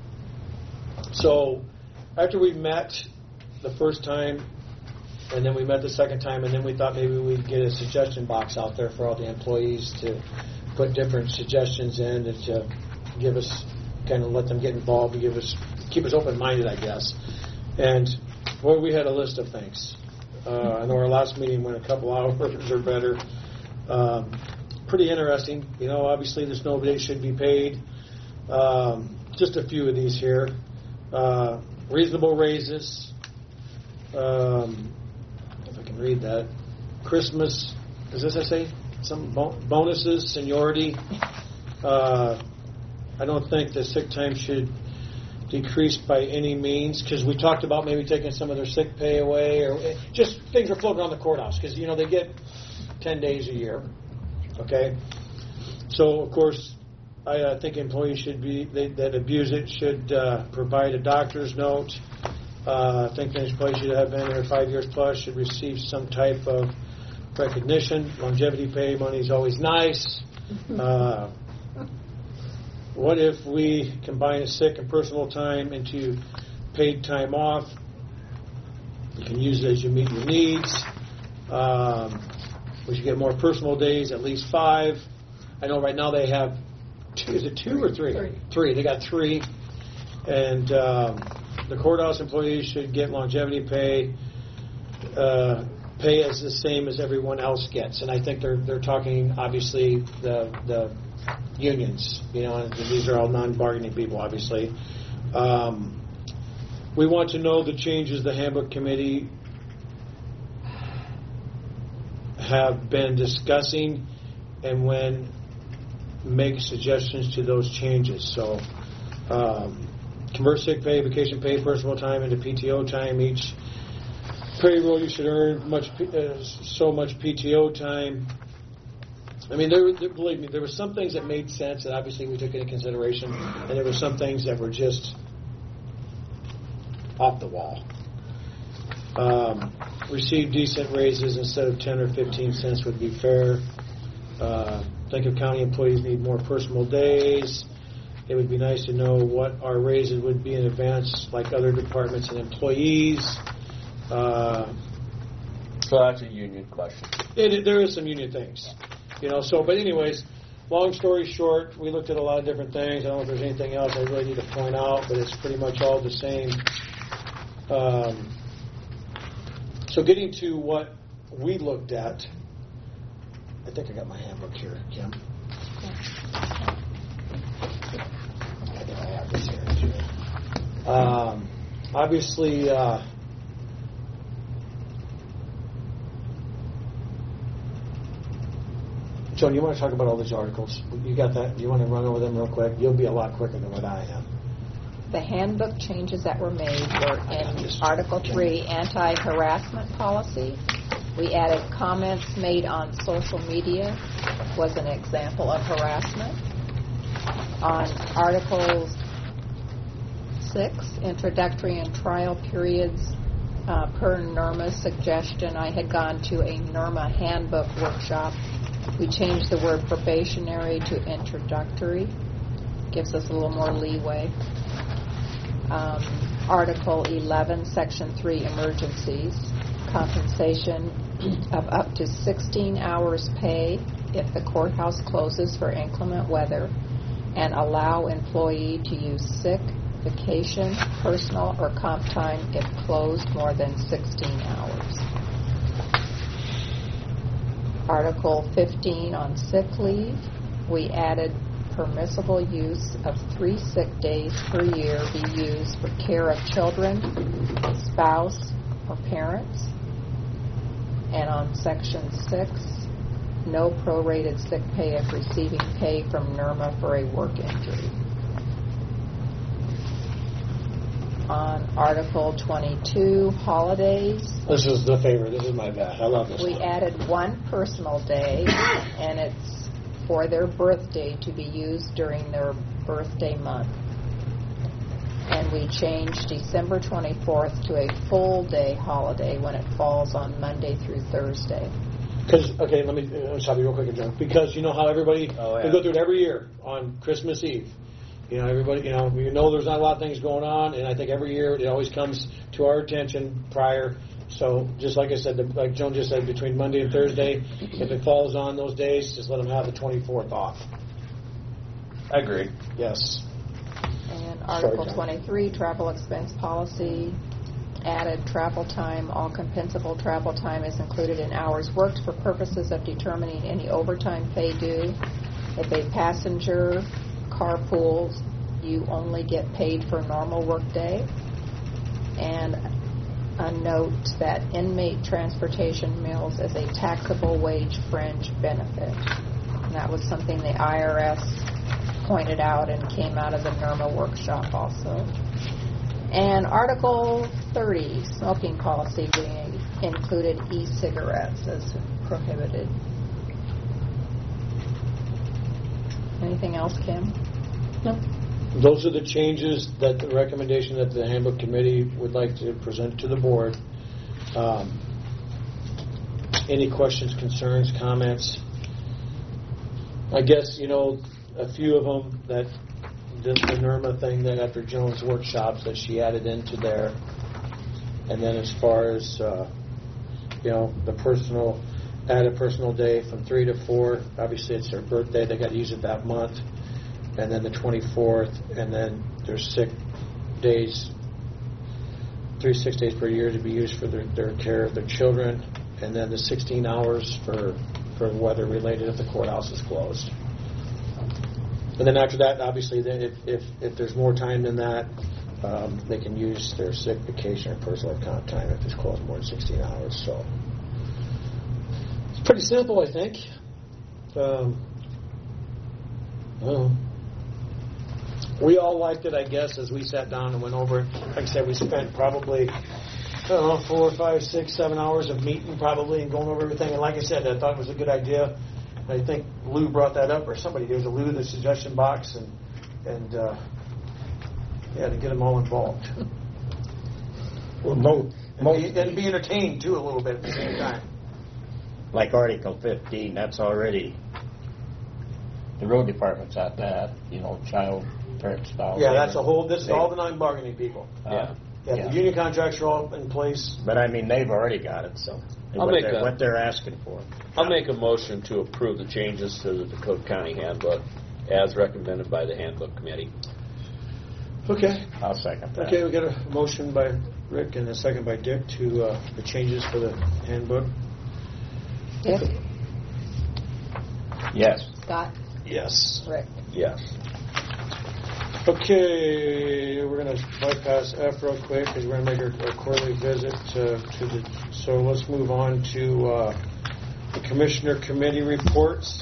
So after we met the first time, and then we met the second time, and then we thought maybe we'd get a suggestion box out there for all the employees to put different suggestions in and to give us, kind of let them get involved, to give us, keep us open-minded, I guess. And, boy, we had a list of things. Uh, I know our last meeting went a couple hours or better. Um, pretty interesting. You know, obviously the snow days should be paid. Um, just a few of these here. Uh, reasonable raises. Um, if I can read that. Christmas, is this I say? Some bo- bonuses, seniority. Uh, I don't think the sick time should decreased by any means, because we talked about maybe taking some of their sick pay away, or just things are floating around the courthouse, because, you know, they get ten days a year, okay? So, of course, I uh, think employees should be, they, that abuse it should uh, provide a doctor's note. Uh, I think the employee should have been there five years plus, should receive some type of recognition. Longevity pay money is always nice. Uh, What if we combine a sick and personal time into paid time off? You can use it as you meet your needs. Um, we should get more personal days, at least five. I know right now they have two. Is it two or three? Three. Three. They got three. And um, the courthouse employees should get longevity pay. Uh, pay as the same as everyone else gets. And I think they're they're talking obviously the the unions, you know, and these are all non-bargaining people, obviously. Um, we want to know the changes the Handbook Committee have been discussing and when make suggestions to those changes. So, um, convert sick pay, vacation pay, personal time into P T O time. Each payroll you should earn much uh, so much P T O time. I mean, there, there, believe me, there were some things that made sense that obviously we took into consideration, and there were some things that were just off the wall. Um, receive decent raises instead of ten or fifteen cents would be fair. Uh, think if county employees need more personal days. It would be nice to know what our raises would be in advance, like other departments and employees. Uh, So that's a union question. it, there is some union things. You know, so, but anyways, long story short, we looked at a lot of different things. I don't know if there's anything else I really need to point out, but it's pretty much all the same. Um, so getting to what we looked at, I think I got my handbook here, Kim. I think I have this here, too. Um, obviously, uh, Joan, you want to talk about all these articles? You got that? You want to run over them real quick? You'll be a lot quicker than what I am. The handbook changes that were made were in Article three, anti-harassment policy. We added comments made on social media was an example of harassment. On Article six, introductory and trial periods, uh, per NERMA's suggestion, I had gone to a NERMA handbook workshop. We changed the word probationary to introductory. Gives us a little more leeway. Um, Article eleven, Section three, emergencies. Compensation of up to sixteen hours pay if the courthouse closes for inclement weather, and allow employee to use sick, vacation, personal, or comp time if closed more than sixteen hours. Article fifteen on sick leave, we added permissible use of three sick days per year be used for care of children, spouse, or parents. And on section six, no prorated sick pay if receiving pay from N R M A for a work injury. On Article twenty-two, holidays, This is the favorite. This is my bad. I love this we one. added one personal day, and it's for their birthday to be used during their birthday month. And we changed December twenty-fourth to a full day holiday when it falls on Monday through Thursday. Because, okay, let me uh, stop you real quick, John. Because you know how everybody, Oh, yeah. we go through it every year on Christmas Eve. You know, everybody, you know, you know there's not a lot of things going on, and I think every year it always comes to our attention prior. So just like I said, like Joan just said, between Monday and Thursday, if it falls on those days, just let them have the twenty-fourth off. I agree. Yes. And Sorry, Article John. twenty-three, travel expense policy, added travel time. All compensable travel time is included in hours worked for purposes of determining any overtime pay due. If a passenger carpools, you only get paid for normal work day. And a note that inmate transportation meals is a taxable wage fringe benefit. And that was something the I R S pointed out and came out of the N R M A workshop also. And Article thirty, smoking policy, we included e-cigarettes as prohibited. Anything else, Kim? No. Those are the changes that the recommendation that the handbook committee would like to present to the board. Um, any questions, concerns, comments? I guess, you know, a few of them that the, the N R M A thing that after Joan's workshops that she added into there. And then as far as, uh, you know, the personal, add a personal day from three to four. Obviously, it's their birthday. They got to use it that month. And then the twenty-fourth, and then there's sick days, three sick days per year to be used for their, their care of their children, and then the sixteen hours for, for weather related if the courthouse is closed. And then after that, obviously, then if, if, if there's more time than that, um, they can use their sick, vacation, or personal account time if it's closed more than sixteen hours. So it's pretty simple, I think. Um, well, we all liked it, I guess, as we sat down and went over it. Like I said, we spent probably, I don't know, four, five, six, seven hours of meeting probably and going over everything. And like I said, I thought it was a good idea. I think Lou brought that up, or somebody. There was a Lou in the suggestion box, and and uh, yeah, to get them all involved. Well, mo- And most, be, and be entertained, too, a little bit at the same time. like Article fifteen, that's already, the road department's at that, you know, child, parent, spouse. Yeah, that's a whole, this is They- all the non-bargaining people. uh, Yeah. Yeah, Yeah. the union contracts are all in place. But I mean, they've already got it, so I'll what make they're, a- what they're asking for. I'll make a motion to approve the changes to the Dakota County Handbook as recommended by the Handbook Committee. Okay. I'll second that. Okay, we got a motion by Rick and a second by Dick to uh, the changes for the handbook. Dick? Yes. Scott? Yes. Rick? Yes. Okay, we're going to bypass F real quick because we're going to make our, our quarterly visit to, to the. So let's move on to uh, the commissioner committee reports.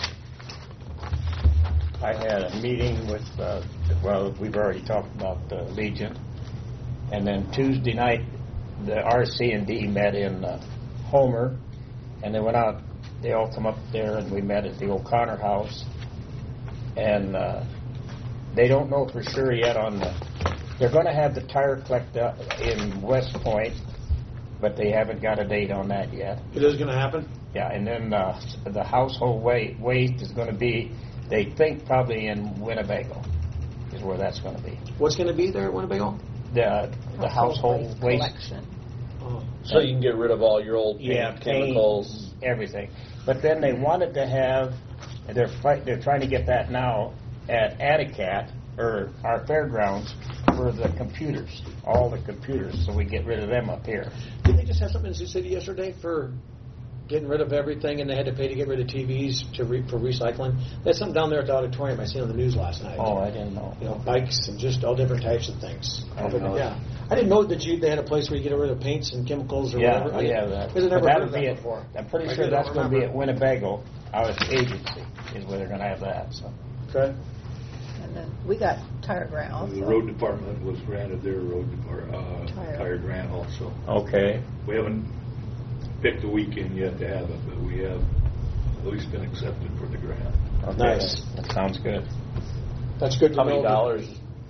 I had a meeting with, uh, well, we've already talked about uh, Legion. And then Tuesday night, the R C and D met in uh, Homer. And they went out, they all come up there, and we met at the O'Connor House. And uh, they don't know for sure yet on the, they're going to have the tire collect uh, in West Point, but they haven't got a date on that yet. It is going to happen. Yeah, and then uh, the household wa- waste is going to be, they think probably in Winnebago is where that's going to be. What's going to be there at Winnebago? The the household waste, collection. Oh. So you can get rid of all your old paint, yeah, chemicals. paint, everything. But then they wanted to have, they're fight, they're trying to get that now at Atticat or our fairgrounds for the computers, all the computers, so we get rid of them up here. Didn't they just have something in Sioux City yesterday for getting rid of everything, and they had to pay to get rid of T Vs to re- for recycling? There's something down there at the auditorium I seen on the news last night. Oh, I didn't know. You know, bikes and just all different types of things. I don't know. Yeah. I didn't know that you, they had a place where you get rid of paints and chemicals or Yeah, whatever. we have that. Because I never But heard that'll of be that at- before. I'm pretty I sure don't that's going to be remember. at Winnebago, out at the agency, is where they're going to have that, so. Okay. And then we got tire grant also. The road department was granted their road depart, uh, Tire. tire grant also. Okay. We haven't picked the weekend yet to have it, but we have at least been accepted for the grant. Okay. Nice. That sounds good. That's good to How know. many dollars?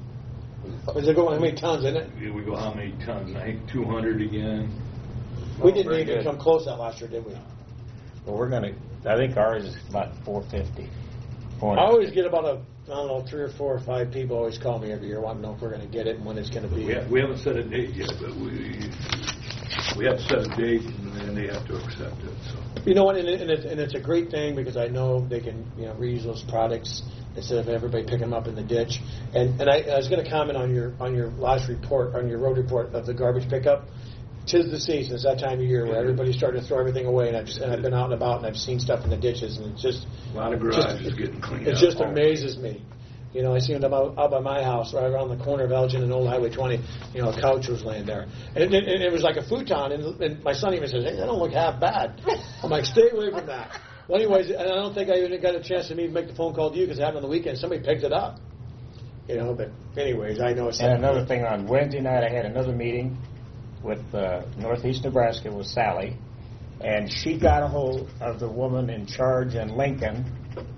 Is it going, how many tons in it? We we go how many tons? I think two hundred again. We didn't very even good. come close that last year, did we? Well, we're going to, I think ours is about four fifty. I always get about a, I don't know, three or four or five people always call me every year wanting to know if we're going to get it and when it's going to be. We, ha- we haven't set a date yet, but we we have to set a date and then they have to accept it. So You know what, and, it, and, it's, and it's a great thing because I know they can, you know, reuse those products instead of everybody picking them up in the ditch. And and I, I was going to comment on your on your last report, on your road report of the garbage pickup. Tis the season. It's that time of year where everybody's starting to throw everything away, and I've and I've been out and about and I've seen stuff in the ditches, and it's just a lot of just- garages getting cleaned It up. just amazes me. You know, I seen it out, out by my house, right around the corner of Elgin and Old Highway twenty. You know, a couch was laying there, and it, and it was like a futon. And, and my son even says, "Hey, that don't look half bad." I'm like, "Stay away from that." Well, anyways, and I don't think I even got a chance to even make the phone call to you because it happened on the weekend. Somebody picked it up. You know, but anyways, I know it's. And another thing, on Wednesday night, I had another meeting with uh, Northeast Nebraska with Sally, and she got a hold of the woman in charge in Lincoln.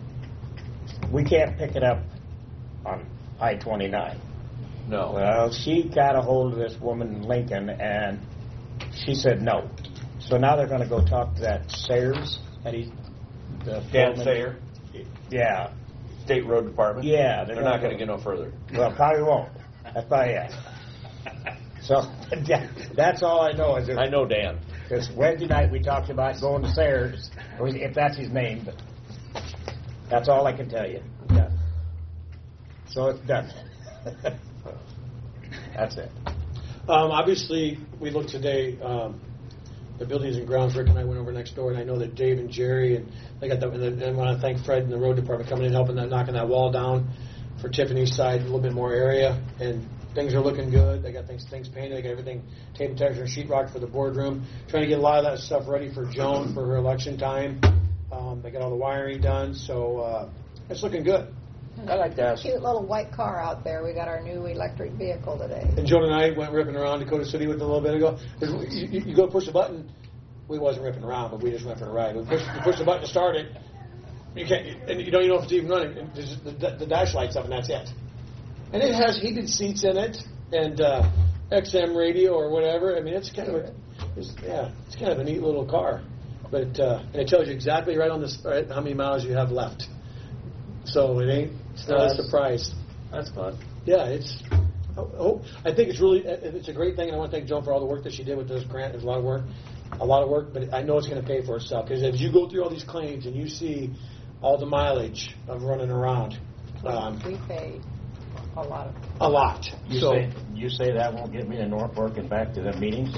We can't pick it up on I twenty-nine. No. Well, she got a hold of this woman in Lincoln, and she said no. So now they're going to go talk to that Sayers, that he, the Dan foreman. Sayer, Yeah, State Road Department. yeah. They're not going to get no further. Well, probably won't. That's probably it. So that's all I know is I know Dan. because Wednesday night we talked about going to Sayers, or if that's his name, but that's all I can tell you. Yeah. So it's done. That's it. Um, obviously, we looked today. Um, the buildings and grounds. Rick and I went over next door, and I know that Dave and Jerry and they got that. And, then, and I want to thank Fred and the road department coming in helping that knocking that wall down for Tiffany's side, a little bit more area, and things are looking good. They got things things painted. They got everything tape and texture and sheetrock for the boardroom. Trying to get a lot of that stuff ready for Joan for her election time. Um, they got all the wiring done, so uh, it's looking good. I like to ask. Cute little white car out there. We got our new electric vehicle today. And Joan and I went ripping around Dakota City with it a little bit ago. You, you, you go push the button. We wasn't ripping around, but we just went for a ride. We push, you push the button to start it. You can't, and you don't even know if it's even running. And just the, the, the dash lights up, and that's it. And it has heated seats in it, and uh, X M radio or whatever. I mean, it's kind of a, it's, yeah, it's kind of a neat little car. But uh, and it tells you exactly right on this right, how many miles you have left. So it ain't. It's not a surprise. That's fun. Yeah, it's. Oh, oh, I think it's really it's a great thing, and I want to thank Joan for all the work that she did with this grant. There's a lot of work, a lot of work, but I know it's going to pay for itself because as you go through all these claims and you see all the mileage of running around, um, We paid a lot of. a lot. You so say you say that won't get me to Norfolk and back to the meetings?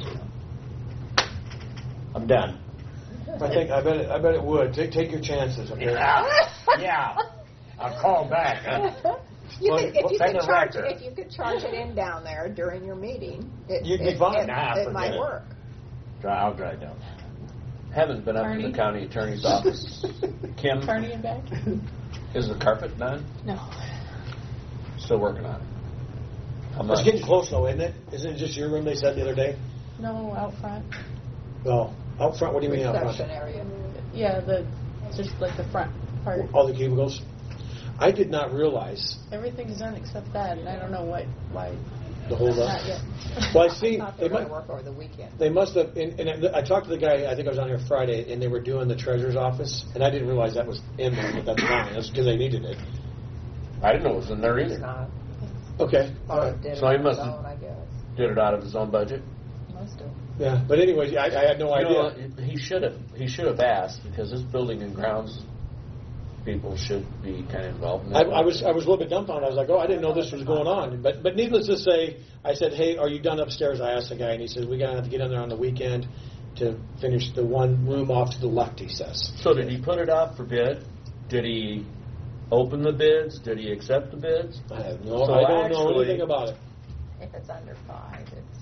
I'm done. I think I bet it, I bet it would. Take take your chances. Okay? Yeah. Yeah. I'll call back. You Well, could, if you send could a charge it, record. if you could charge it in down there during your meeting, it, You'd be it, fine. it, Nah, it forget might it. work. Dri- I'll drive down. Haven't been up to the county attorney's office. Kim, Carney and back? is the carpet done? No. Still working on it. I'm It's not- getting close though, isn't it? Isn't it just your room they said the other day? No, out front. Well, out front. What do you mean out Reception front? area. Yeah, the just like the front part. All the cubicles. I did not realize Everything's done except that, and I don't know what why. the whole Not up. yet. Well, I see. Thought They they were going might, to work over the weekend. They must have, and, and I talked to the guy, I think I was on here Friday, and they were doing the treasurer's office, and I didn't realize that was in there, but that's fine. That's because they needed it. I didn't know it was in there It's either. not. Okay. All Thought right. it did So it he on must its have- own, I guess. Did it out of his own budget. Must have. Yeah, but anyways, I, I had no You know, idea. he should have. He should have asked because this building and grounds people should be kind of involved in I, that. I was I was a little bit dumbfounded. I was like, oh, I didn't know this was going on. But but needless to say, I said, hey, are you done upstairs? I asked the guy, and he said, we're gonna have to get in there on the weekend to finish the one room off to the left. He says. So did he put it out for bid? Did he open the bids? Did he accept the bids? I have no. So I don't know actually- anything about it. If it's under five, it's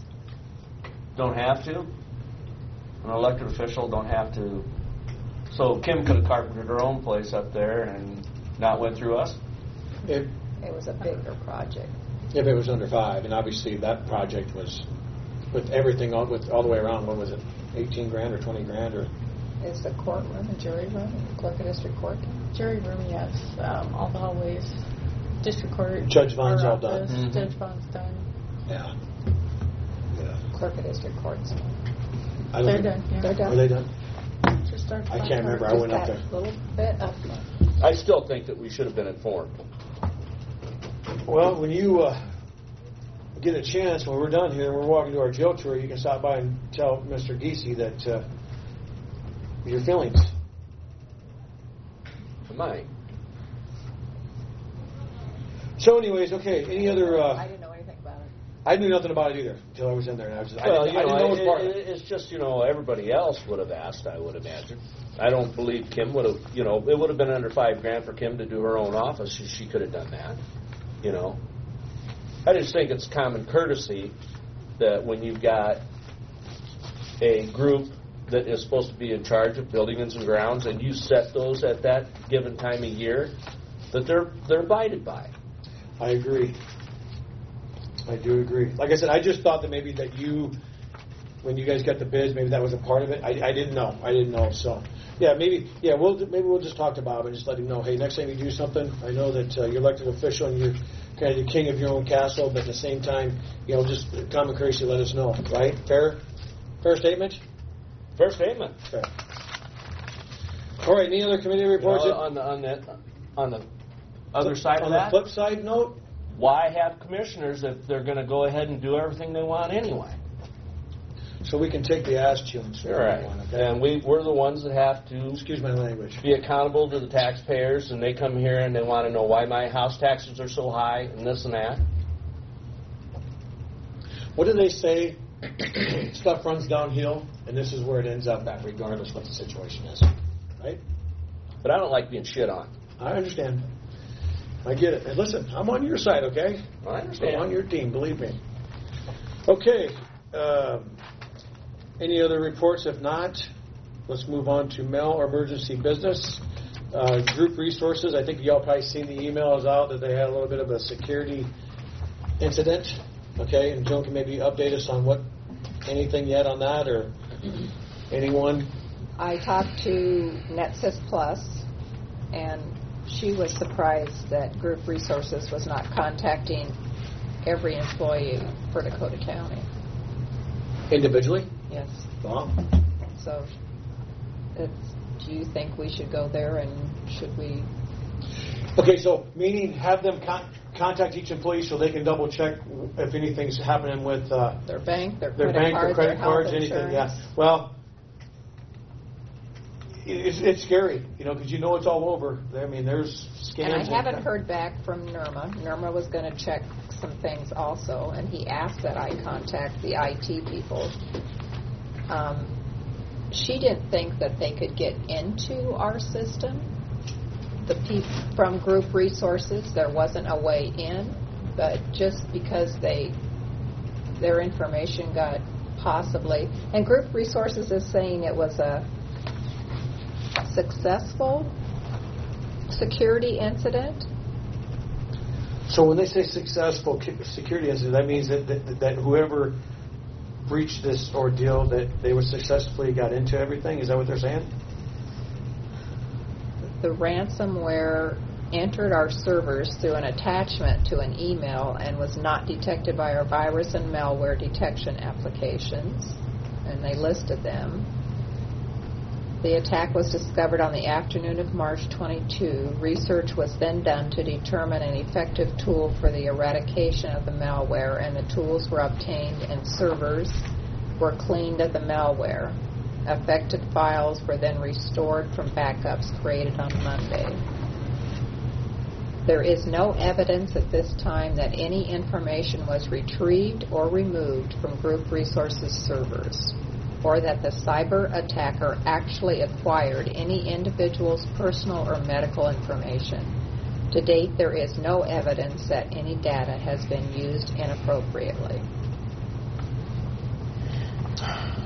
don't have to. An elected official don't have to. So Kim could have carpeted her own place up there and not went through us? If, It was a bigger project. if it was under five, and obviously that project was, with everything all, with all the way around, what was it, eighteen grand or twenty grand or? Is the courtroom, a jury room, in the clerk of district court? Jury room, yes. Um, all the hallways, district court. Judge Vaughn's our all done. office, Mhm. Judge Vaughn's done. Yeah. Yeah. Clerk of district courts. I don't They're think- done. Yeah. They're done. Are they done? Just our I front can't remember. part. I went Just up that there. little bit up there. I still think that we should have been informed. Well, when you uh, get a chance, when we're done here and we're walking to our jail tour, you can stop by and tell Mister Giese that uh, your feelings. Mine. So, anyways, okay. Any other? Uh, I didn't know anything about it. I knew nothing about it either until I was in there. And I was just, Well, I didn't, you I know, didn't know it was it, part of it. it- it's just, you know, everybody else would have asked, I would imagine. I don't believe Kim would have, you know, it would have been under five grand for Kim to do her own office. She, she could have done that, you know. I just think it's common courtesy that when you've got a group that is supposed to be in charge of buildings and grounds and you set those at that given time of year, that they're they're abided by. I agree. I do agree. Like I said, I just thought that maybe that you, when you guys got the bids, maybe that was a part of it. I, I didn't know. I didn't know. So, yeah, maybe, yeah, we'll maybe we'll just talk to Bob and just let him know. Hey, next time you do something, I know that uh, you're elected official and you're kind of the king of your own castle, but at the same time, you know, just common courtesy, let us know. Right? Fair, fair statement. Fair statement. Fair. All right. Any other committee You know, reports? on the on the on the other side on of that, the flip side note. why have commissioners if they're going to go ahead and do everything they want anyway? So we can take the ass chewings for Right. everyone, okay? And we, we're the ones that have to Excuse my language. be accountable to the taxpayers, and they come here and they want to know why my house taxes are so high and this and that. What do they say? Stuff runs downhill, and this is where it ends up at, regardless what the situation is. Right? But I don't like being shit on. I understand. I get it. And listen, I'm on your side, okay? I I'm understand. on your team, believe me. Okay. Um, any other reports? If not, let's move on to mail or emergency business. Uh, group resources. I think y'all probably seen the emails out that they had a little bit of a security incident. Okay, and Joan can maybe update us on what, anything yet on that, or anyone? I talked to NetSys Plus, and she was surprised that Group Resources was not contacting every employee for Dakota County. Individually? Yes. Wow. So, it's, do you think we should go there, and should we? Okay, so meaning have them con- contact each employee so they can double check if anything's happening with uh, Their bank, their their credit bank, cards, their credit their health cards, anything. insurance. Yeah. Well, it's, it's scary, you know, because you know it's all over. I mean, there's scams. And I haven't heard back from Nirma. Nirma was going to check some things also, and he asked that I contact the I T people. Um, she didn't think that they could get into our system. The people from Group Resources, there wasn't a way in, but just because they their information got possibly, and Group Resources is saying it was a successful security incident. So when they say successful ki- security incident, that means that, that that whoever breached this ordeal, that they were successfully got into everything. Is that what they're saying? The ransomware entered our servers through an attachment to an email and was not detected by our virus and malware detection applications, and they listed them. The attack was discovered on the afternoon of March twenty-second. Research was then done to determine an effective tool for the eradication of the malware, and the tools were obtained and servers were cleaned of the malware. Affected files were then restored from backups created on Monday. There is no evidence at this time that any information was retrieved or removed from Group Resources servers, or that the cyber attacker actually acquired any individual's personal or medical information. To date, there is no evidence that any data has been used inappropriately.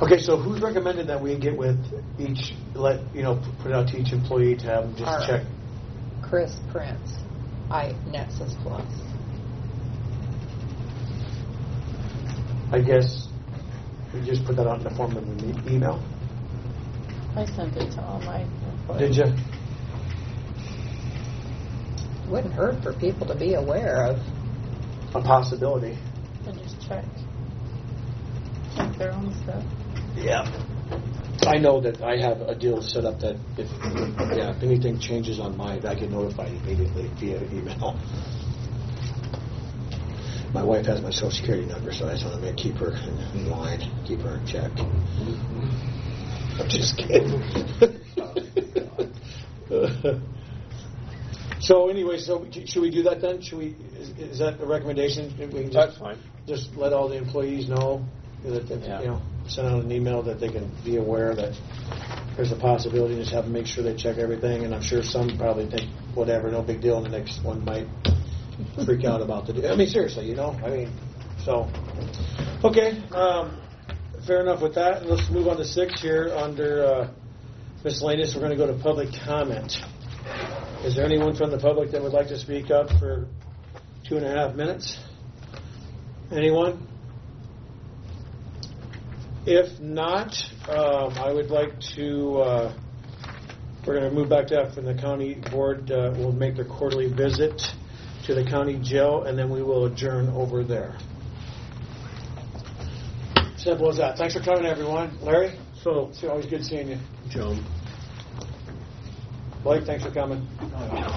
Okay, so who's recommended that we get with each, let, you know, put out to each employee to have them just Our- check? Chris Prince, I Nexus Plus. I guess we just put that out in the form of an e- email. I sent it to all my employees. Did you? Wouldn't hurt for people to be aware of. A possibility. And just check. Check their own stuff. Yeah. I know that I have a deal set up that if, yeah, if anything changes on mine, I get notified immediately via email. My wife has my social security number, so I just want to make, keep her in line, keep her in check. I'm just kidding. So anyway, so should we do that then? Should we? Is, is that a recommendation? We can just, That's fine. Just let all the employees know that, that Yeah. you know, send out an email that they can be aware that there's a possibility. Just have them make sure they check everything. And I'm sure some probably think whatever, no big deal. And the next one might freak out about the. I mean, seriously, you know. I mean, so okay, um, fair enough with that. Let's move on to six here under uh, miscellaneous. We're going to go to public comment. Is there anyone from the public that would like to speak up for two and a half minutes? Anyone? If not, um, I would like to, uh, we're going to move back to that from the county board. Uh, we'll make their quarterly visit to the county jail, and then we will adjourn over there. Simple as that. Thanks for coming, everyone. Larry? So, It's always good seeing you. Joan. Blake, thanks for coming.